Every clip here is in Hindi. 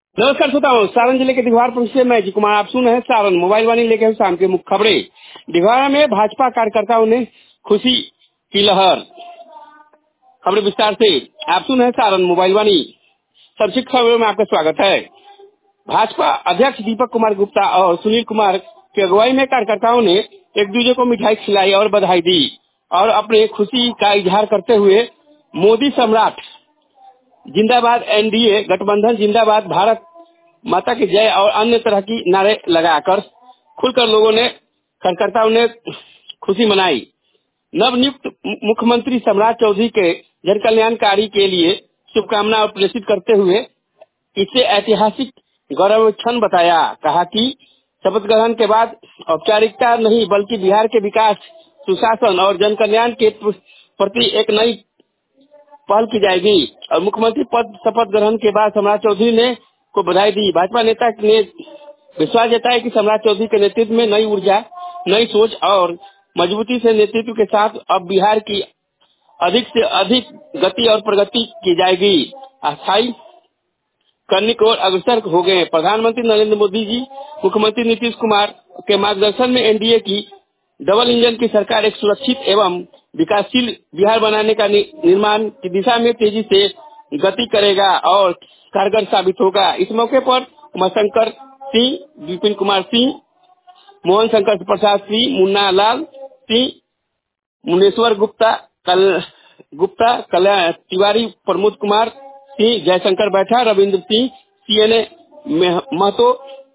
नमस्कार श्रोताओं, सारण जिले के दिघवार प्रखंड से मैं जी कुमार आप सुन रहे हैं सारण मोबाइल वाणी लेके हूँ शाम के मुख्य खबरें। दिघवारा में भाजपा कार्यकर्ताओं ने खुशी की लहर। खबरें विस्तार से आप सुन रहे हैं सारण मोबाइल वाणी। सबसे खबरों में आपका स्वागत है। भाजपा अध्यक्ष दीपक कुमार गुप्ता और सुनील कुमार की अगुवाई में कार्यकर्ताओं ने एक दूसरे को मिठाई खिलाई और बधाई दी और अपने खुशी का इजहार करते हुए मोदी सम्राट जिंदाबाद, एनडीए गठबंधन जिंदाबाद, भारत माता की जय और अन्य तरह की नारे लगाकर खुलकर लोगों ने कार्यकर्ताओं ने खुशी मनाई। नवनियुक्त मुख्यमंत्री सम्राट चौधरी के जन कल्याणकारी के लिए शुभकामनाएं प्रेषित करते हुए इसे ऐतिहासिक गौरव क्षण बताया। कहा कि शपथ ग्रहण के बाद औपचारिकता नहीं बल्कि बिहार के विकास, सुशासन और जन कल्याण के प्रति एक नई पहल की जाएगी। और मुख्यमंत्री पद शपथ ग्रहण के बाद सम्राट चौधरी ने को बधाई दी। भाजपा नेता ने विश्वास जताया कि सम्राट चौधरी के नेतृत्व में नई ऊर्जा, नई सोच और मजबूती से नेतृत्व के साथ अब बिहार की अधिक से अधिक गति और प्रगति की जाएगी। अस्थायी करने की ओर अग्रसर हो गए। प्रधानमंत्री नरेंद्र मोदी जी, मुख्यमंत्री नीतीश कुमार के मार्गदर्शन में एनडीए की डबल इंजन की सरकार एक सुरक्षित एवं विकासशील बिहार बनाने का निर्माण की दिशा में तेजी से गति करेगा और कारगर साबित होगा। इस मौके पर उमाशंकर सिंह, विपिन कुमार सिंह, मोहन शंकर प्रसाद सिंह, मुन्ना लाल सिंह, मुनेश्वर गुप्ता, कल्याण तिवारी, प्रमोद कुमार सिंह, जयशंकर बैठा, रविंद्र सिंह, सीएनए महतो,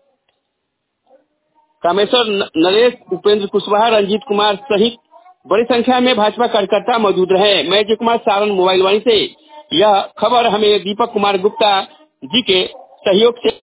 कामेश्वर नरेश, उपेंद्र कुशवाहा, रंजीत कुमार सहित बड़ी संख्या में भाजपा कार्यकर्ता मौजूद रहे। मैं जी कुमार, सारण मोबाइल वाणी से। यह खबर हमें दीपक कुमार गुप्ता जी के सहयोग से